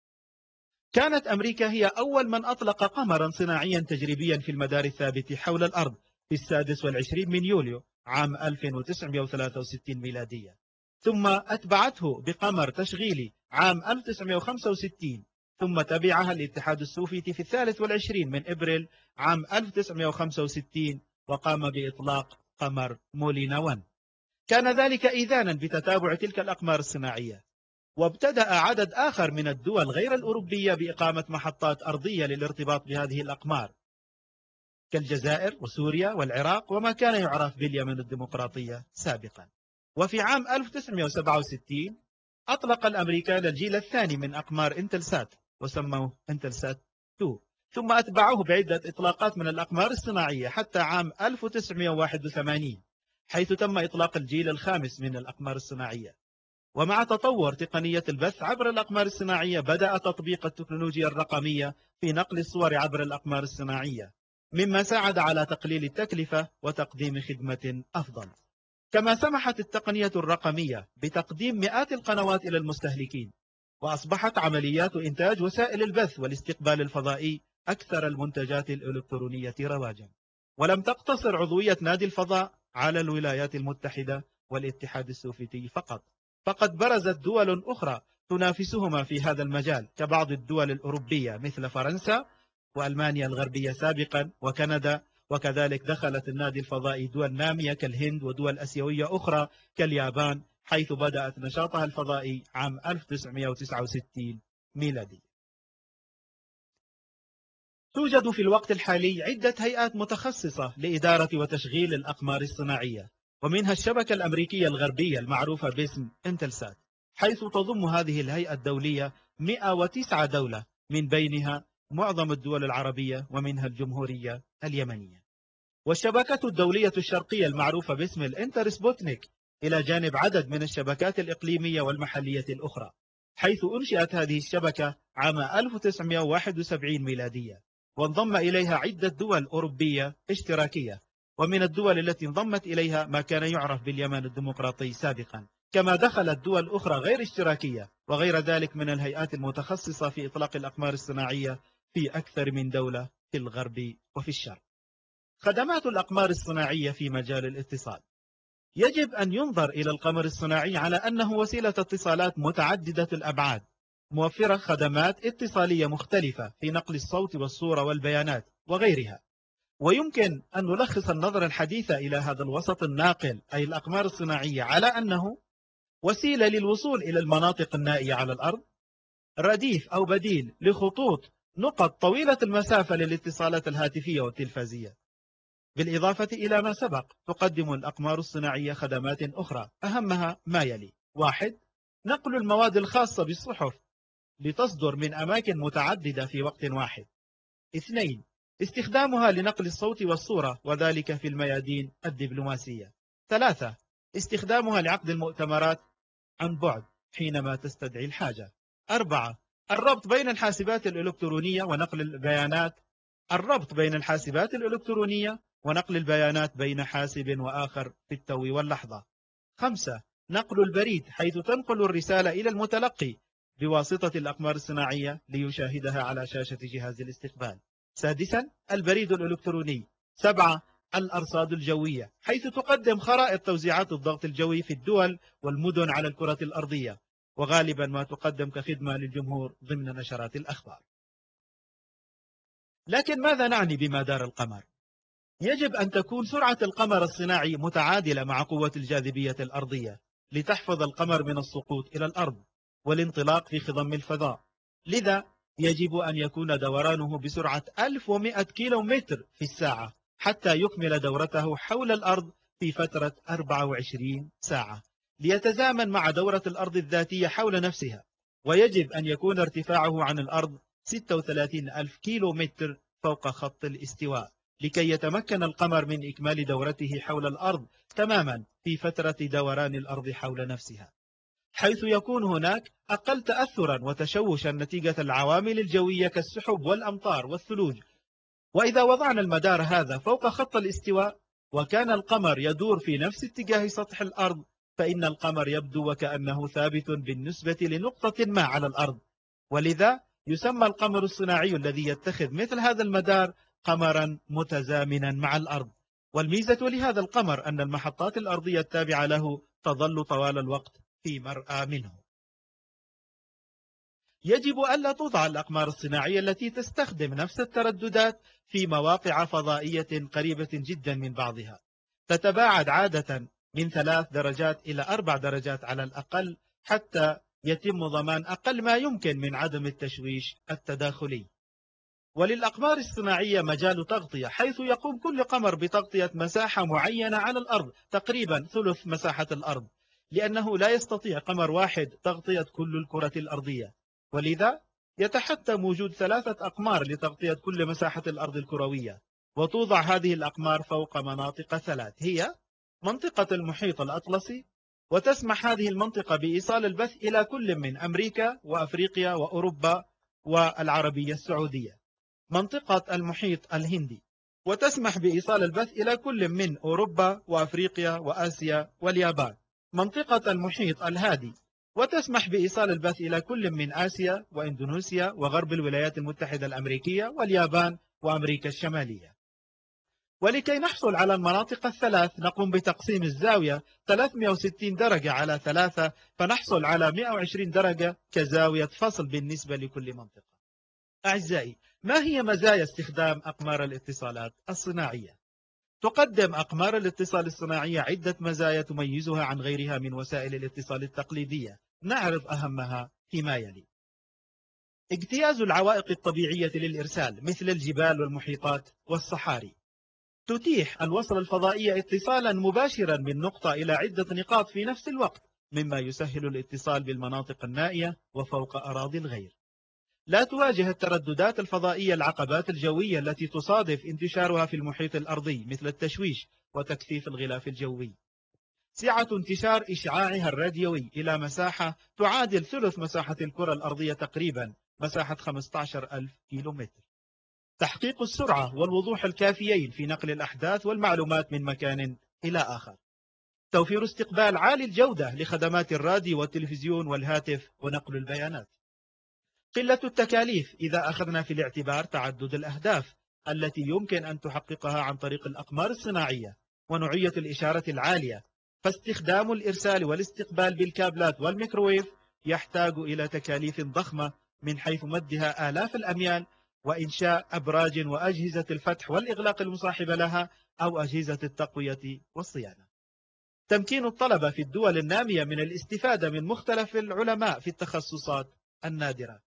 كانت أمريكا هي أول من أطلق قمرا صناعيا تجريبيا في المدار الثابت حول الأرض في السادس والعشرين من يوليو عام ألف وتسعمائة وثلاثة وستين ميلادية، ثم أتبعته بقمر تشغيلي عام ألف وتسعمائة وخمسة وستين، ثم تبعها الاتحاد السوفيتي في الثالث والعشرين من إبريل عام ألف وتسعمائة وخمسة وستين، وقام بإطلاق قمر مولينا واحد. كان ذلك إذانا بتتابع تلك الأقمار الصناعية. وابتدأ عدد آخر من الدول غير الأوروبية بإقامة محطات أرضية للارتباط بهذه الأقمار، كالجزائر وسوريا والعراق وما كان يعرف باليمن الديمقراطية سابقا. وفي عام ألف وتسعمائة وسبعة وستين أطلق الأمريكان الجيل الثاني من أقمار إنتلسات وسموه إنتلسات اثنين، ثم أتبعوه بعدة إطلاقات من الأقمار الصناعية حتى عام ألف وتسعمائة وواحد وثمانين، حيث تم إطلاق الجيل الخامس من الأقمار الصناعية. ومع تطور تقنية البث عبر الأقمار الصناعية بدأ تطبيق التكنولوجيا الرقمية في نقل الصور عبر الأقمار الصناعية، مما ساعد على تقليل التكلفة وتقديم خدمة أفضل. كما سمحت التقنية الرقمية بتقديم مئات القنوات إلى المستهلكين، وأصبحت عمليات إنتاج وسائل البث والاستقبال الفضائي أكثر المنتجات الإلكترونية رواجا. ولم تقتصر عضوية نادي الفضاء على الولايات المتحدة والاتحاد السوفيتي فقط، فقد برزت دول أخرى تنافسهما في هذا المجال كبعض الدول الأوروبية مثل فرنسا وألمانيا الغربية سابقا وكندا، وكذلك دخلت النادي الفضائي دول نامية كالهند ودول أسيوية أخرى كاليابان، حيث بدأت نشاطها الفضائي عام ألف وتسعمائة وتسعة وستين ميلادي. توجد في الوقت الحالي عدة هيئات متخصصة لإدارة وتشغيل الأقمار الصناعية، ومنها الشبكة الأمريكية الغربية المعروفة باسم إنتلسات، حيث تضم هذه الهيئة الدولية مئة وتسعة دولة، من بينها معظم الدول العربية ومنها الجمهورية اليمنية. والشبكة الدولية الشرقية المعروفة باسم الانتر سبوتنيك إلى جانب عدد من الشبكات الإقليمية والمحلية الأخرى، حيث أنشئت هذه الشبكة عام ألف وتسعمائة وواحد وسبعين ميلادية، وانضم إليها عدة دول أوروبية اشتراكية، ومن الدول التي انضمت إليها ما كان يعرف باليمن الديمقراطي سابقا، كما دخلت دول أخرى غير اشتراكية وغير ذلك من الهيئات المتخصصة في إطلاق الأقمار الصناعية في أكثر من دولة في الغرب وفي الشرق. خدمات الأقمار الصناعية في مجال الاتصال. يجب أن ينظر إلى القمر الصناعي على أنه وسيلة اتصالات متعددة الأبعاد، موفرة خدمات اتصالية مختلفة في نقل الصوت والصورة والبيانات وغيرها. ويمكن أن نلخص النظرة الحديثة إلى هذا الوسط الناقل أي الأقمار الصناعية على أنه وسيلة للوصول إلى المناطق النائية على الأرض، رديف أو بديل لخطوط نقط طويلة المسافة للاتصالات الهاتفية والتلفزية. بالإضافة إلى ما سبق، تقدم الأقمار الصناعية خدمات أخرى أهمها ما يلي: واحد، نقل المواد الخاصة بالصحف لتصدر من أماكن متعددة في وقت واحد. اثنين، استخدامها لنقل الصوت والصورة وذلك في الميادين الدبلوماسية. ثلاثة، استخدامها لعقد المؤتمرات عن بعد حينما تستدعي الحاجة. أربعة، الربط بين الحاسبات الإلكترونية ونقل البيانات الربط بين الحاسبات الإلكترونية ونقل البيانات بين حاسب وآخر في التو واللحظة. خمسة، نقل البريد حيث تنقل الرسالة إلى المتلقي بواسطة الأقمار الصناعية ليشاهدها على شاشة جهاز الاستقبال. سادسا، البريد الإلكتروني. سبعة، الأرصاد الجوية حيث تقدم خرائط توزيعات الضغط الجوي في الدول والمدن على الكرة الأرضية، وغالبا ما تقدم كخدمة للجمهور ضمن نشرات الأخبار. لكن ماذا نعني بمدار القمر؟ يجب أن تكون سرعة القمر الصناعي متعادلة مع قوة الجاذبية الأرضية لتحفظ القمر من السقوط إلى الأرض والانطلاق في خضم الفضاء. لذا يجب أن يكون دورانه بسرعة ألف ومئة كيلومتر في الساعة حتى يكمل دورته حول الأرض في فترة أربعة وعشرين ساعة ليتزامن مع دورة الأرض الذاتية حول نفسها. ويجب أن يكون ارتفاعه عن الأرض ستة وثلاثين ألف كيلومتر فوق خط الاستواء لكي يتمكن القمر من إكمال دورته حول الأرض تماما في فترة دوران الأرض حول نفسها، حيث يكون هناك أقل تأثرا وتشوشا نتيجة العوامل الجوية كالسحب والأمطار والثلوج. وإذا وضعنا المدار هذا فوق خط الاستواء وكان القمر يدور في نفس اتجاه سطح الأرض، فإن القمر يبدو وكأنه ثابت بالنسبة لنقطة ما على الأرض. ولذا يسمى القمر الصناعي الذي يتخذ مثل هذا المدار قمرا متزامنا مع الأرض. والميزة لهذا القمر أن المحطات الأرضية التابعة له تظل طوال الوقت في مرأى منه. يجب ألا توضع الأقمار الصناعية التي تستخدم نفس الترددات في مواقع فضائية قريبة جدا من بعضها، تتباعد عادة من ثلاث درجات إلى أربع درجات على الأقل حتى يتم ضمان أقل ما يمكن من عدم التشويش التداخلي. وللأقمار الصناعية مجال تغطية، حيث يقوم كل قمر بتغطية مساحة معينة على الأرض تقريبا ثلث مساحة الأرض، لأنه لا يستطيع قمر واحد تغطية كل الكرة الأرضية، ولذا يتحتم وجود ثلاثة أقمار لتغطية كل مساحة الأرض الكروية. وتوضع هذه الأقمار فوق مناطق ثلاث، هي منطقة المحيط الأطلسي، وتسمح هذه المنطقة بإيصال البث إلى كل من أمريكا وأفريقيا وأوروبا والعربية السعودية. منطقة المحيط الهندي، وتسمح بإيصال البث إلى كل من أوروبا وأفريقيا وآسيا واليابان. منطقة المحيط الهادي، وتسمح بإيصال البث إلى كل من آسيا وإندونيسيا وغرب الولايات المتحدة الأمريكية واليابان وأمريكا الشمالية. ولكي نحصل على المناطق الثلاث نقوم بتقسيم الزاوية ثلاثمئة وستين درجة على ثلاثة، فنحصل على مئة وعشرين درجة كزاوية فصل بالنسبة لكل منطقة. أعزائي، ما هي مزايا استخدام أقمار الاتصالات الصناعية؟ تقدم أقمار الاتصال الصناعية عدة مزايا تميزها عن غيرها من وسائل الاتصال التقليدية. نعرض أهمها فيما يلي: اجتياز العوائق الطبيعية للإرسال مثل الجبال والمحيطات والصحاري. تتيح الوصل الفضائي اتصالا مباشرا من نقطة إلى عدة نقاط في نفس الوقت، مما يسهل الاتصال بالمناطق النائية وفوق أراضي الغير. لا تواجه الترددات الفضائية العقبات الجوية التي تصادف انتشارها في المحيط الأرضي مثل التشويش وتكثيف الغلاف الجوي. سعة انتشار إشعاعها الراديوي إلى مساحة تعادل ثلث مساحة الكرة الأرضية تقريبا، مساحة خمسة عشر ألف كيلومتر. تحقيق السرعة والوضوح الكافيين في نقل الأحداث والمعلومات من مكان إلى آخر. توفير استقبال عالي الجودة لخدمات الراديو والتلفزيون والهاتف ونقل البيانات. قلة التكاليف إذا أخذنا في الاعتبار تعدد الأهداف التي يمكن أن تحققها عن طريق الأقمار الصناعية ونوعية الإشارة العالية، فاستخدام الإرسال والاستقبال بالكابلات والميكروويف يحتاج إلى تكاليف ضخمة من حيث مدها آلاف الأميال، وإنشاء أبراج وأجهزة الفتح والإغلاق المصاحبة لها أو أجهزة التقوية والصيانة. تمكين الطلبة في الدول النامية من الاستفادة من مختلف العلماء في التخصصات النادرة.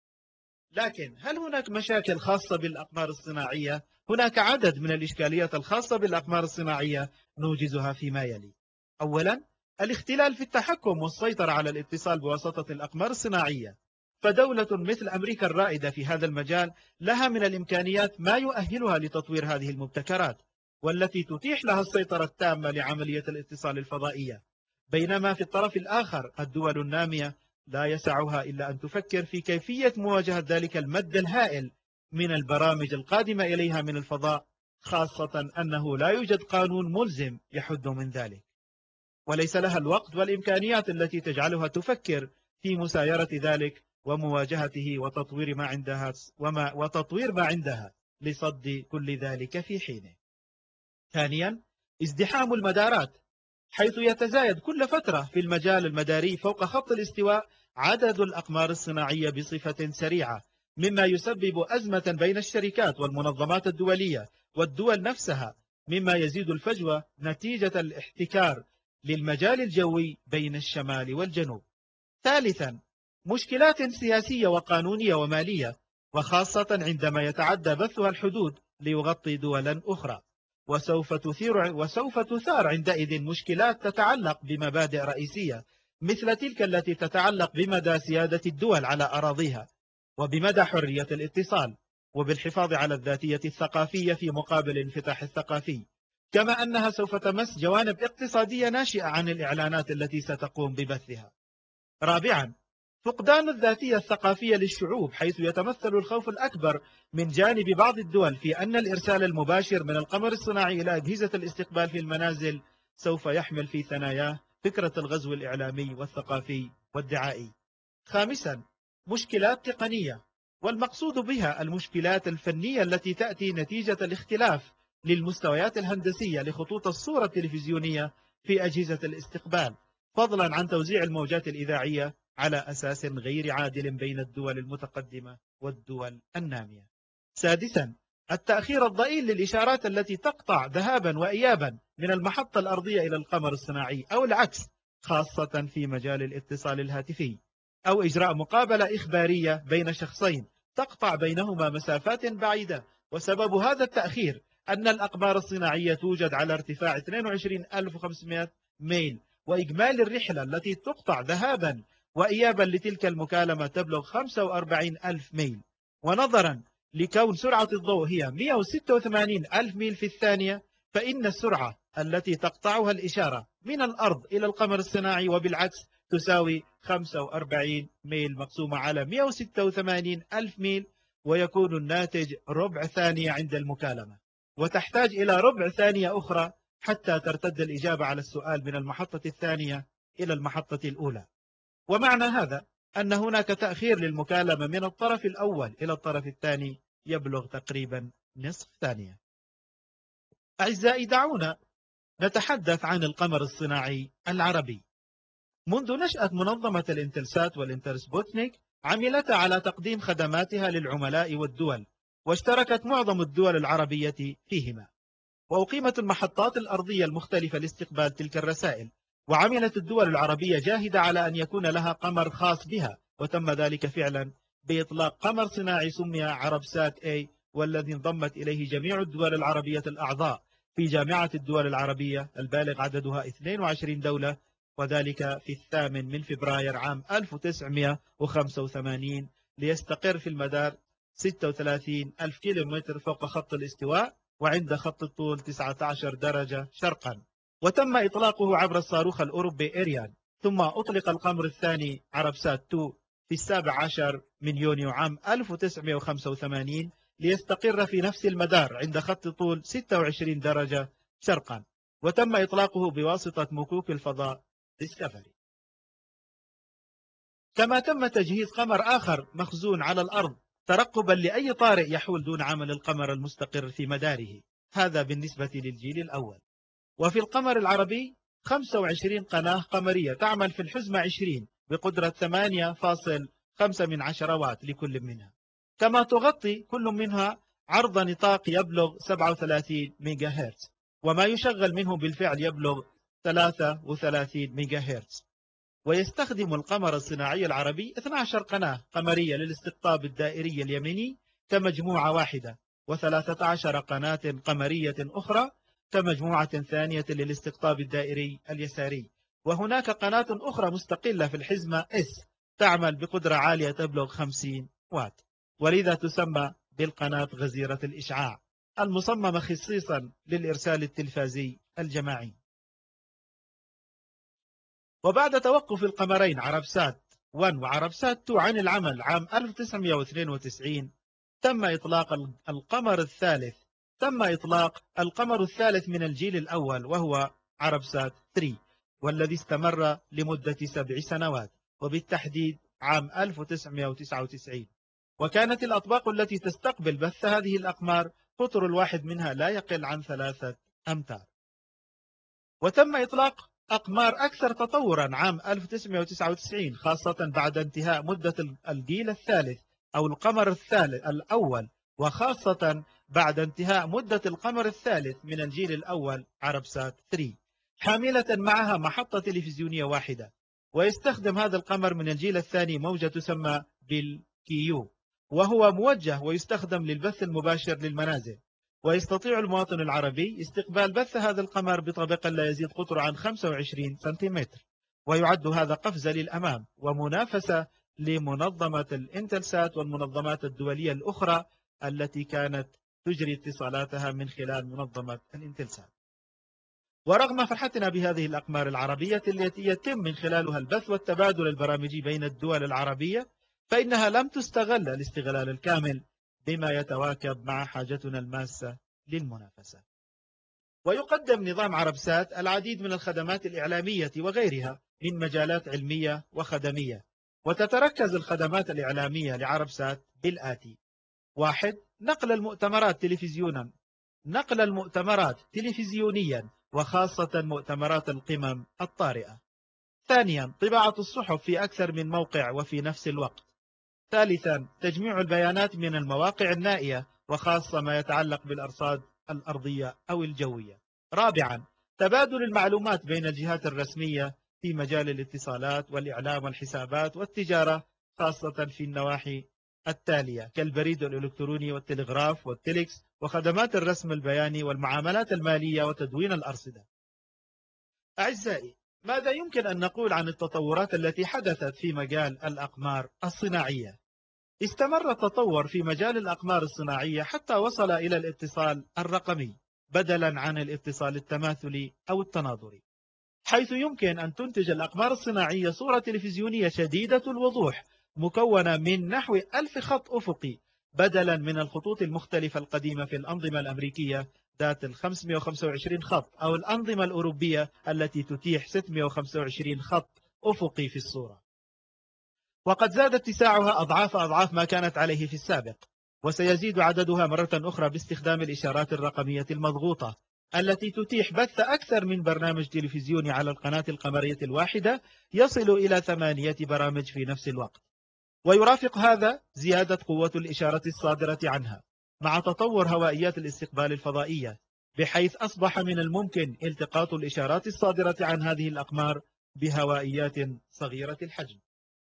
لكن هل هناك مشاكل خاصة بالأقمار الصناعية؟ هناك عدد من الإشكاليات الخاصة بالأقمار الصناعية نوجزها فيما يلي. أولا، الاختلال في التحكم والسيطرة على الاتصال بواسطة الأقمار الصناعية. فدولة مثل أمريكا الرائدة في هذا المجال لها من الإمكانيات ما يؤهلها لتطوير هذه المبتكرات، والتي تتيح لها السيطرة التامة لعملية الاتصال الفضائية. بينما في الطرف الآخر الدول النامية لا يسعها إلا أن تفكر في كيفية مواجهة ذلك المد الهائل من البرامج القادمة إليها من الفضاء، خاصة أنه لا يوجد قانون ملزم يحد من ذلك، وليس لها الوقت والإمكانيات التي تجعلها تفكر في مسايرة ذلك ومواجهته وتطوير ما عندها وما وتطوير ما عندها لصد كل ذلك في حينه. ثانيا، ازدحام المدارات، حيث يتزايد كل فترة في المجال المداري فوق خط الاستواء عدد الأقمار الصناعية بصفة سريعة، مما يسبب أزمة بين الشركات والمنظمات الدولية والدول نفسها، مما يزيد الفجوة نتيجة الاحتكار للمجال الجوي بين الشمال والجنوب. ثالثا، مشكلات سياسية وقانونية ومالية، وخاصة عندما يتعدى بثها الحدود ليغطي دولا أخرى، وسوف تثير وسوف تثار عندئذ مشكلات تتعلق بمبادئ رئيسية مثل تلك التي تتعلق بمدى سيادة الدول على أراضيها، وبمدى حرية الاتصال، وبالحفاظ على الذاتية الثقافية في مقابل الانفتاح الثقافي، كما أنها سوف تمس جوانب اقتصادية ناشئة عن الإعلانات التي ستقوم ببثها. رابعا، فقدان الذاتية الثقافية للشعوب، حيث يتمثل الخوف الأكبر من جانب بعض الدول في أن الإرسال المباشر من القمر الصناعي إلى أجهزة الاستقبال في المنازل سوف يحمل في ثناياه فكرة الغزو الإعلامي والثقافي والدعائي. خامسا، مشكلات تقنية، والمقصود بها المشكلات الفنية التي تأتي نتيجة الاختلاف للمستويات الهندسية لخطوط الصورة التلفزيونية في أجهزة الاستقبال، فضلا عن توزيع الموجات الإذاعية على أساس غير عادل بين الدول المتقدمة والدول النامية. سادسا، التأخير الضئيل للإشارات التي تقطع ذهابا وإيابا من المحطة الأرضية إلى القمر الصناعي أو العكس، خاصة في مجال الاتصال الهاتفي، أو إجراء مقابلة إخبارية بين شخصين تقطع بينهما مسافات بعيدة. وسبب هذا التأخير أن الأقمار الصناعية توجد على ارتفاع اثنين وعشرين ألف وخمسمائة ميل، وإجمالي الرحلة التي تقطع ذهابا وإيابا لتلك المكالمة تبلغ خمسة وأربعين ألف ميل. ونظرا لكون سرعة الضوء هي مئة وستة وثمانين ألف ميل في الثانية، فإن السرعة التي تقطعها الإشارة من الأرض إلى القمر الصناعي وبالعكس تساوي خمسة وأربعين ميل مقسومة على مئة وستة وثمانين ألف ميل، ويكون الناتج ربع ثانية عند المكالمة، وتحتاج إلى ربع ثانية أخرى حتى ترتد الإجابة على السؤال من المحطة الثانية إلى المحطة الأولى. ومعنى هذا أن هناك تأخير للمكالمة من الطرف الأول إلى الطرف الثاني يبلغ تقريبا نصف ثانية. أعزائي، دعونا نتحدث عن القمر الصناعي العربي. منذ نشأة منظمة الانتلسات والانترسبوتنيك عملتا على تقديم خدماتها للعملاء والدول، واشتركت معظم الدول العربية فيهما، وأقيمت المحطات الأرضية المختلفة لاستقبال تلك الرسائل، وعملت الدول العربية جاهدة على أن يكون لها قمر خاص بها، وتم ذلك فعلا بإطلاق قمر صناعي سمي عرب سات اي، والذي انضمت إليه جميع الدول العربية الأعضاء في جامعة الدول العربية البالغ عددها اثنين وعشرين دولة، وذلك في الثامن من فبراير عام ألف وتسعمائة وخمسة وثمانين ليستقر في المدار ستة وثلاثين ألف كيلومتر فوق خط الاستواء وعند خط الطول تسعة عشر درجة شرقا. وتم إطلاقه عبر الصاروخ الأوروبي إيريان. ثم أطلق القمر الثاني عربسات اثنين في السابع عشر من يونيو عام ألف وتسعمائة وخمسة وثمانين ليستقر في نفس المدار عند خط طول ستة وعشرين درجة شرقا. وتم إطلاقه بواسطة مكوك الفضاء ديسكفري. كما تم تجهيز قمر آخر مخزون على الأرض ترقبا لأي طارئ يحول دون عمل القمر المستقر في مداره. هذا بالنسبة للجيل الأول. وفي القمر العربي خمسة وعشرين قناة قمرية تعمل في الحزمة عشرين بقدرة ثمانية فاصلة خمسة من عشرة واط لكل منها، كما تغطي كل منها عرض نطاق يبلغ سبعة وثلاثين ميجا هرتز، وما يشغل منه بالفعل يبلغ ثلاثة وثلاثين ميجا هرتز. ويستخدم القمر الصناعي العربي اثنتي عشرة قناة قمرية للاستقطاب الدائري اليميني كمجموعة واحدة، وثلاثة عشر قناة قمرية أخرى كمجموعة ثانية للاستقطاب الدائري اليساري. وهناك قناة أخرى مستقلة في الحزمة إس تعمل بقدرة عالية تبلغ خمسين واط، ولذا تسمى بالقناة غزيرة الإشعاع المصممة خصيصا للإرسال التلفازي الجماعي. وبعد توقف القمرين عربسات واحد وعربسات اثنين عن العمل عام ألف وتسعمائة واثنين وتسعين تم إطلاق القمر الثالث تم إطلاق القمر الثالث من الجيل الأول وهو عربسات ثلاثة، والذي استمر لمدة سبع سنوات وبالتحديد عام ألف وتسعمائة وتسعة وتسعين. وكانت الأطباق التي تستقبل بث هذه الأقمار قطر الواحد منها لا يقل عن ثلاثة أمتار. وتم إطلاق أقمار أكثر تطورا عام ألف وتسعمائة وتسعة وتسعين خاصة بعد انتهاء مدة الجيل الثالث أو القمر الثالث الأول، وخاصة بعد انتهاء مدة القمر الثالث من الجيل الأول عربسات ثلاثة، حاملة معها محطة تلفزيونية واحدة. ويستخدم هذا القمر من الجيل الثاني موجة تسمى بالكيو، وهو موجه ويستخدم للبث المباشر للمنازل. ويستطيع المواطن العربي استقبال بث هذا القمر بطبقة لا يزيد قطره عن خمسة وعشرين سنتيمتر. ويعد هذا قفزة للأمام ومنافسة لمنظمة الانتلسات والمنظمات الدولية الأخرى التي كانت تجري اتصالاتها من خلال منظمة الانتلسات. ورغم فرحتنا بهذه الأقمار العربية التي يتم من خلالها البث والتبادل البرامجي بين الدول العربية، فإنها لم تستغل الاستغلال الكامل بما يتواكب مع حاجتنا الماسة للمنافسة. ويقدم نظام عربسات العديد من الخدمات الإعلامية وغيرها من مجالات علمية وخدمية. وتتركز الخدمات الإعلامية لعربسات بالآتي: واحد، نقل المؤتمرات تلفزيونا نقل المؤتمرات تلفزيونيا وخاصة مؤتمرات القمم الطارئة. ثانيا، طباعة الصحف في أكثر من موقع وفي نفس الوقت. ثالثا، تجميع البيانات من المواقع النائية وخاصة ما يتعلق بالأرصاد الأرضية أو الجوية. رابعا، تبادل المعلومات بين الجهات الرسمية في مجال الاتصالات والإعلام والحسابات والتجارة، خاصة في النواحي التالية كالبريد الإلكتروني والتلغراف والتليكس وخدمات الرسم البياني والمعاملات المالية وتدوين الأرصدة. أعزائي، ماذا يمكن أن نقول عن التطورات التي حدثت في مجال الأقمار الصناعية؟ استمر التطور في مجال الأقمار الصناعية حتى وصل إلى الاتصال الرقمي بدلا عن الاتصال التماثلي أو التناظري، حيث يمكن أن تنتج الأقمار الصناعية صورة تلفزيونية شديدة الوضوح مكونة من نحو ألف خط أفقي بدلا من الخطوط المختلفة القديمة في الأنظمة الأمريكية ذات ال خمسمائة وخمسة وعشرين خط أو الأنظمة الأوروبية التي تتيح ستمائة وخمسة وعشرين خط أفقي في الصورة. وقد زاد اتساعها أضعاف أضعاف ما كانت عليه في السابق، وسيزيد عددها مرة أخرى باستخدام الإشارات الرقمية المضغوطة التي تتيح بث أكثر من برنامج تلفزيوني على القناة القمرية الواحدة يصل إلى ثمانية برامج في نفس الوقت. ويرافق هذا زيادة قوة الإشارة الصادرة عنها مع تطور هوائيات الاستقبال الفضائية، بحيث أصبح من الممكن التقاط الإشارات الصادرة عن هذه الأقمار بهوائيات صغيرة الحجم.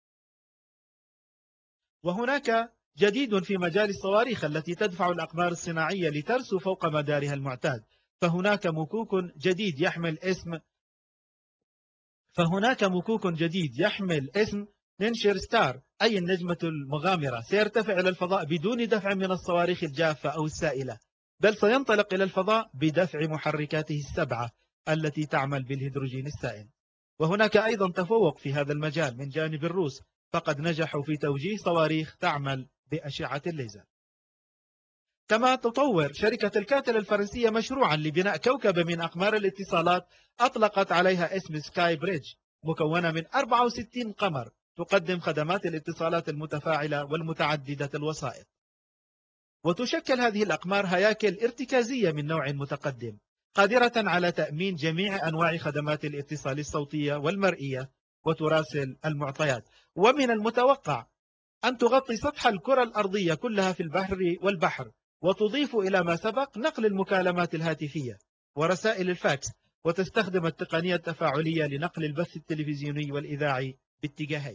وهناك جديد في مجال الصواريخ التي تدفع الأقمار الصناعية لترسو فوق مدارها المعتاد. فهناك مكوك جديد يحمل اسم فهناك مكوك جديد يحمل اسم ننشر ستار أي النجمة المغامرة سيرتفع إلى الفضاء بدون دفع من الصواريخ الجافة أو السائلة، بل سينطلق إلى الفضاء بدفع محركاته السبعة التي تعمل بالهيدروجين السائل. وهناك أيضا تفوق في هذا المجال من جانب الروس، فقد نجحوا في توجيه صواريخ تعمل بأشعة الليزر. كما تطور شركة الكاتل الفرنسية مشروعا لبناء كوكب من أقمار الاتصالات أطلقت عليها اسم سكاي بريدج، مكونة من أربعة وستين قمر تقدم خدمات الاتصالات المتفاعلة والمتعددة الوسائط. وتشكل هذه الأقمار هياكل ارتكازية من نوع متقدم، قادرة على تأمين جميع أنواع خدمات الاتصال الصوتية والمرئية، وتراسل المعطيات. ومن المتوقع أن تغطي سطح الكرة الأرضية كلها في البحر والبحر، وتضيف إلى ما سبق نقل المكالمات الهاتفية ورسائل الفاكس، وتستخدم التقنية التفاعلية لنقل البث التلفزيوني والإذاعي باتجاهين.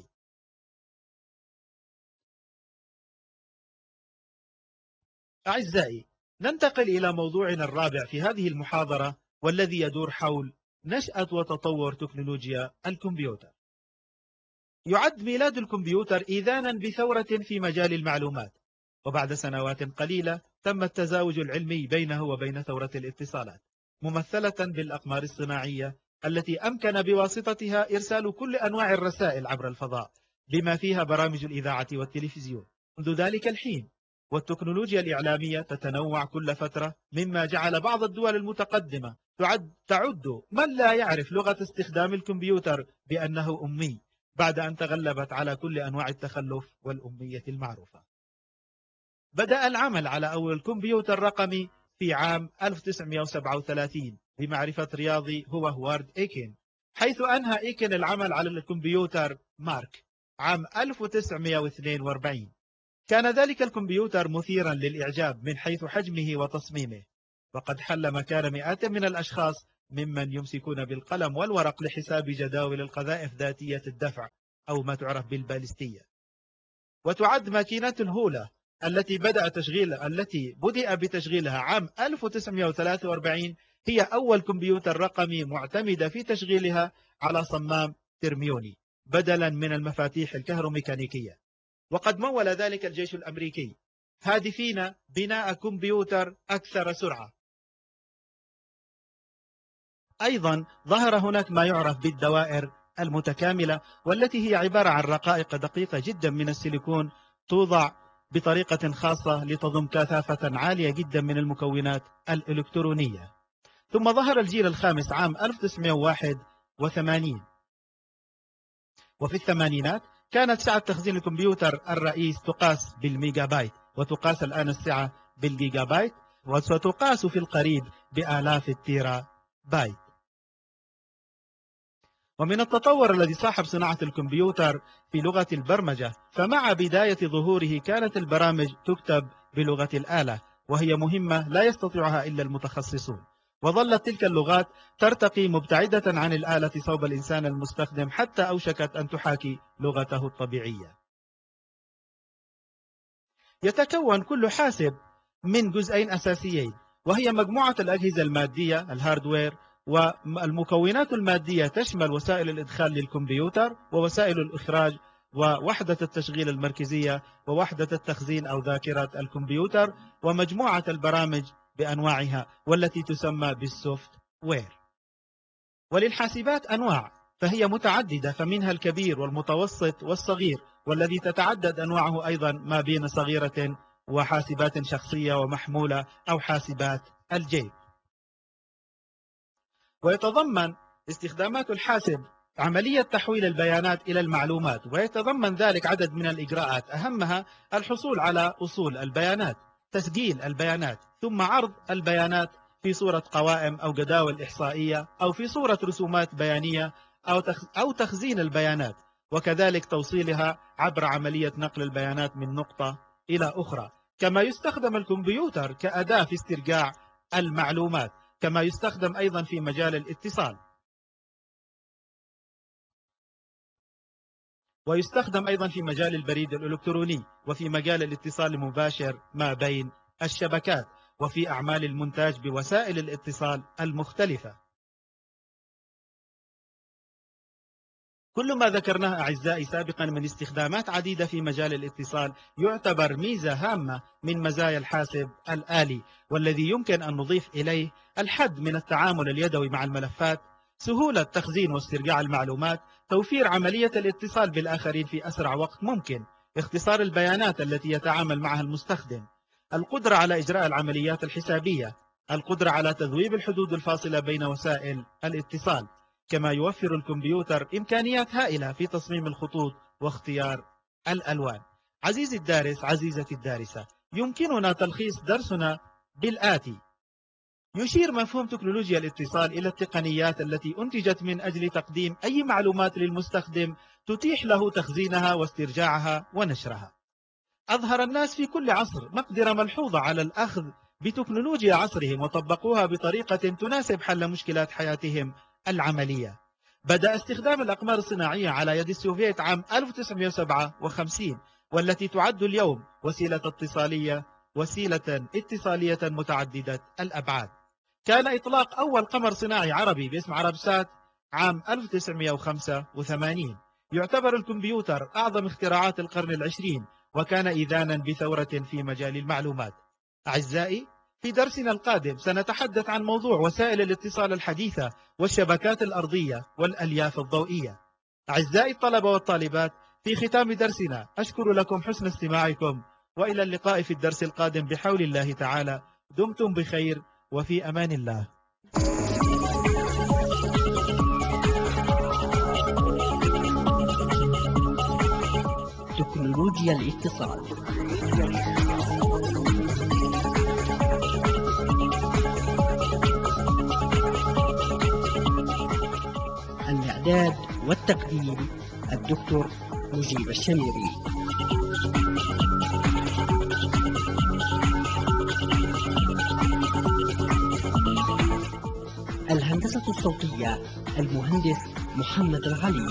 أعزائي، ننتقل إلى موضوعنا الرابع في هذه المحاضرة، والذي يدور حول نشأة وتطور تكنولوجيا الكمبيوتر. يعد ميلاد الكمبيوتر إذانا بثورة في مجال المعلومات، وبعد سنوات قليلة تم التزاوج العلمي بينه وبين ثورة الاتصالات، ممثلة بالأقمار الصناعية التي أمكن بواسطتها إرسال كل أنواع الرسائل عبر الفضاء، بما فيها برامج الإذاعة والتلفزيون. منذ ذلك الحين والتكنولوجيا الإعلامية تتنوع كل فترة، مما جعل بعض الدول المتقدمة تعد, تعد من لا يعرف لغة استخدام الكمبيوتر بأنه أمي، بعد أن تغلبت على كل أنواع التخلف والأمية المعروفة. بدأ العمل على أول كمبيوتر رقمي في عام ألف وتسعمئة وسبعة وثلاثين بمعرفة رياضي هو هوارد إيكن، حيث أنهى إيكن العمل على الكمبيوتر مارك عام ألف وتسعمئة واثنين وأربعين. كان ذلك الكمبيوتر مثيرا للإعجاب من حيث حجمه وتصميمه، وقد حل مكان مئات من الأشخاص ممن يمسكون بالقلم والورق لحساب جداول القذائف ذاتية الدفع، أو ما تعرف بالبالستية. وتعد ماكينة الهولة التي بدأ تشغيل التي بدأ بتشغيلها عام ألف وتسعمئة وثلاثة وأربعين هي أول كمبيوتر رقمي معتمد في تشغيلها على صمام ترميوني بدلا من المفاتيح الكهروميكانيكية. وقد مول ذلك الجيش الأمريكي هادفين بناء كمبيوتر أكثر سرعة. أيضا ظهر هناك ما يعرف بالدوائر المتكاملة، والتي هي عبارة عن رقائق دقيقة جدا من السيليكون توضع بطريقة خاصة لتضم كثافة عالية جدا من المكونات الإلكترونية. ثم ظهر الجيل الخامس عام ألف وتسعمئة وواحد وثمانين، وفي الثمانينات كانت سعة تخزين الكمبيوتر الرئيس تقاس بالميجا بايت، وتقاس الآن السعة بالجيجا بايت، وستقاس في القريب بآلاف التيرا بايت. ومن التطور الذي صاحب صناعة الكمبيوتر في لغة البرمجة، فمع بداية ظهوره كانت البرامج تكتب بلغة الآلة، وهي مهمة لا يستطيعها إلا المتخصصون. وظلت تلك اللغات ترتقي مبتعدة عن الآلة صوب الإنسان المستخدم، حتى أوشكت أن تحاكي لغته الطبيعية. يتكون كل حاسب من جزئين أساسيين، وهي مجموعة الأجهزة المادية الهاردوير، والمكونات المادية تشمل وسائل الإدخال للكمبيوتر، ووسائل الإخراج، ووحدة التشغيل المركزية، ووحدة التخزين أو ذاكرة الكمبيوتر، ومجموعة البرامج بأنواعها والتي تسمى بالسوفت وير. وللحاسبات أنواع، فهي متعددة، فمنها الكبير والمتوسط والصغير، والذي تتعدد أنواعه أيضا ما بين صغيرة وحاسبات شخصية ومحمولة أو حاسبات الجيب. ويتضمن استخدامات الحاسب عملية تحويل البيانات إلى المعلومات، ويتضمن ذلك عدد من الإجراءات، أهمها الحصول على أصول البيانات، تسجيل البيانات، ثم عرض البيانات في صورة قوائم أو جداول إحصائية، أو في صورة رسومات بيانية، أو أو تخزين البيانات، وكذلك توصيلها عبر عملية نقل البيانات من نقطة إلى أخرى. كما يستخدم الكمبيوتر كأداة في استرجاع المعلومات، كما يستخدم أيضا في مجال الاتصال، ويستخدم أيضا في مجال البريد الإلكتروني، وفي مجال الاتصال المباشر ما بين الشبكات، وفي أعمال المونتاج بوسائل الاتصال المختلفة. كل ما ذكرناه أعزائي سابقا من استخدامات عديدة في مجال الاتصال يعتبر ميزة هامة من مزايا الحاسب الآلي، والذي يمكن أن نضيف إليه الحد من التعامل اليدوي مع الملفات، سهولة تخزين واسترجاع المعلومات، توفير عملية الاتصال بالآخرين في أسرع وقت ممكن، اختصار البيانات التي يتعامل معها المستخدم، القدرة على إجراء العمليات الحسابية، القدرة على تذويب الحدود الفاصلة بين وسائل الاتصال. كما يوفر الكمبيوتر إمكانيات هائلة في تصميم الخطوط واختيار الألوان. عزيزي الدارس، عزيزتي الدارسة، يمكننا تلخيص درسنا بالآتي: يشير مفهوم تكنولوجيا الاتصال إلى التقنيات التي أنتجت من أجل تقديم أي معلومات للمستخدم تتيح له تخزينها واسترجاعها ونشرها. أظهر الناس في كل عصر مقدرة ملحوظة على الأخذ بتكنولوجيا عصرهم وطبقوها بطريقة تناسب حل مشكلات حياتهم العملية. بدأ استخدام الأقمار الصناعية على يد السوفييت عام ألف وتسعمئة وسبعة وخمسين، والتي تعد اليوم وسيلة اتصالية وسيلة اتصالية متعددة الأبعاد. كان إطلاق أول قمر صناعي عربي باسم عربسات عام ألف وتسعمئة وخمسة وثمانين. يعتبر الكمبيوتر أعظم اختراعات القرن العشرين، وكان إذانا بثورة في مجال المعلومات. أعزائي، في درسنا القادم سنتحدث عن موضوع وسائل الاتصال الحديثة والشبكات الأرضية والألياف الضوئية. أعزائي الطلبة والطالبات، في ختام درسنا أشكر لكم حسن استماعكم، وإلى اللقاء في الدرس القادم بحول الله تعالى. دمتم بخير وفي أمان الله. تكنولوجيا الاتصال. الإعداد والتقديم الدكتور مجيب الشميري. الهندسة الصوتية المهندس محمد الغلي.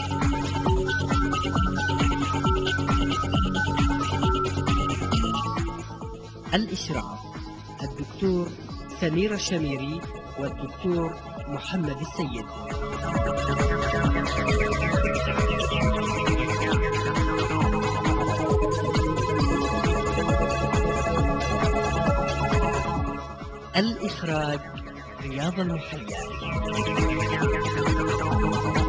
الإشراف الدكتور سمير الشميري والدكتور محمد السيد. الإخراج رياض المحيا.